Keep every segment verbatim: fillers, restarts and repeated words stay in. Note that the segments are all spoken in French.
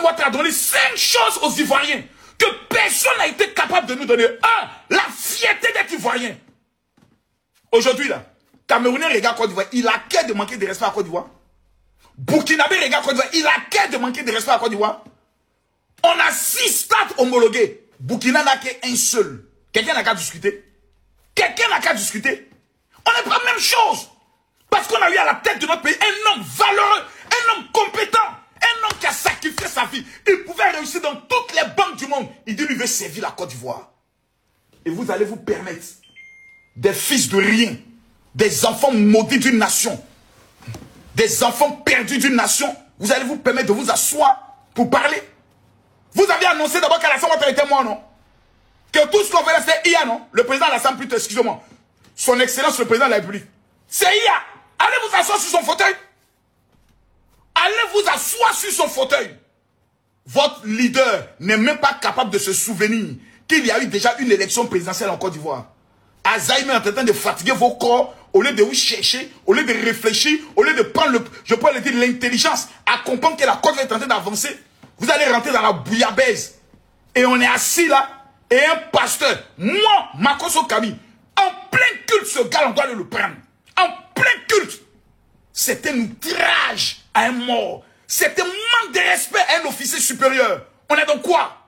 Ouattara a donné cinq choses aux Ivoiriens que personne n'a été capable de nous donner. Un, la fierté d'être Ivoirien. Aujourd'hui, là, Camerounais regarde Côte d'Ivoire, il a qu'à de manquer de respect à Côte d'Ivoire. Burkinabé regarde Côte d'Ivoire, il a qu'à de manquer de respect à Côte d'Ivoire. On a six stades homologués. Burkina n'a qu'un seul. Quelqu'un n'a qu'à discuter. Quelqu'un n'a qu'à discuter. On n'est pas la même chose. Parce qu'on a eu à la tête de notre pays un homme valeureux, un homme compétent, un homme qui a sacrifié sa vie. Il pouvait réussir dans toutes les banques du monde. Il dit lui veut servir la Côte d'Ivoire. Et vous allez vous permettre, des fils de rien, des enfants maudits d'une nation, des enfants perdus d'une nation, vous allez vous permettre de vous asseoir pour parler. Vous avez annoncé d'abord qu'Alassane Ouattara était mort, non? Que tout ce qu'on fait là, c'est I A, non? Le président Alassane, plutôt, excusez-moi. Son Excellence, le président de la République. C'est I A. Allez vous asseoir sur son fauteuil. Allez vous asseoir sur son fauteuil. Votre leader n'est même pas capable de se souvenir qu'il y a eu déjà une élection présidentielle en Côte d'Ivoire. Alzheimer est en train de fatiguer vos corps au lieu de vous chercher, au lieu de réfléchir, au lieu de prendre le, je peux le dire, l'intelligence à comprendre que la Côte est en train d'avancer. Vous allez rentrer dans la bouillabaisse. Et on est assis là, et un pasteur, moi, Makoso Kami, en plein culte, ce gars, on doit le prendre. En plein culte. C'est un outrage à un mort. C'est un manque de respect à un officier supérieur. On est dans quoi?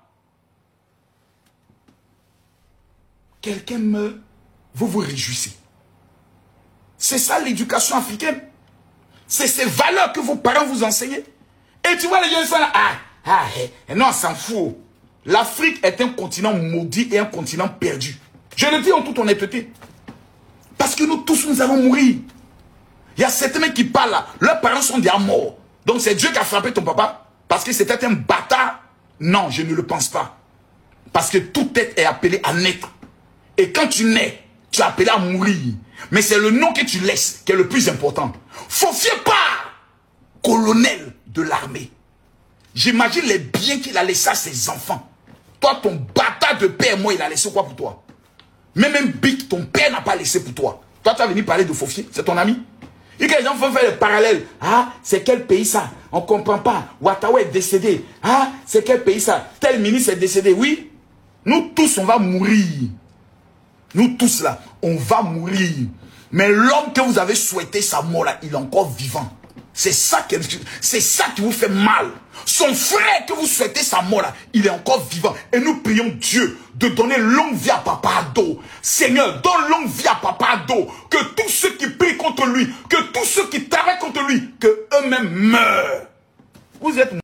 Quelqu'un meurt, vous vous réjouissez. C'est ça l'éducation africaine. C'est ces valeurs que vos parents vous enseignent. Et tu vois les gens, ils sont là, ah, ah, eh, non, on s'en fout. L'Afrique est un continent maudit et un continent perdu. Je le dis en toute honnêteté. Parce que nous tous, nous allons mourir. Il y a certains mecs qui parlent là, leurs parents sont déjà morts. Donc c'est Dieu qui a frappé ton papa parce que c'était un bâtard. Non, je ne le pense pas. Parce que toute tête est appelée à naître. Et quand tu nais, tu es appelé à mourir. Mais c'est le nom que tu laisses qui est le plus important. Fofié par colonel de l'armée. J'imagine les biens qu'il a laissés à ses enfants. Toi, ton bâtard de père, moi, il a laissé quoi pour toi? Même un bic, ton père n'a pas laissé pour toi. Toi, tu as venu parler de Fofié, c'est ton ami. Et que les gens font faire le parallèle. Ah, c'est quel pays ça? On ne comprend pas. Ouattara est décédé. Ah, c'est quel pays ça? Tel ministre est décédé. Oui, nous tous, on va mourir. Nous tous là, on va mourir. Mais l'homme que vous avez souhaité sa mort là, il est encore vivant. C'est ça, qui, c'est ça qui vous fait mal. Son frère que vous souhaitez sa mort là, il est encore vivant. Et nous prions Dieu de donner longue vie à Papa Ado. Seigneur, donne longue vie à Papa Ado. Que tous ceux qui prient contre lui, que tous ceux qui travaillent contre lui, que eux-mêmes meurent. Vous êtes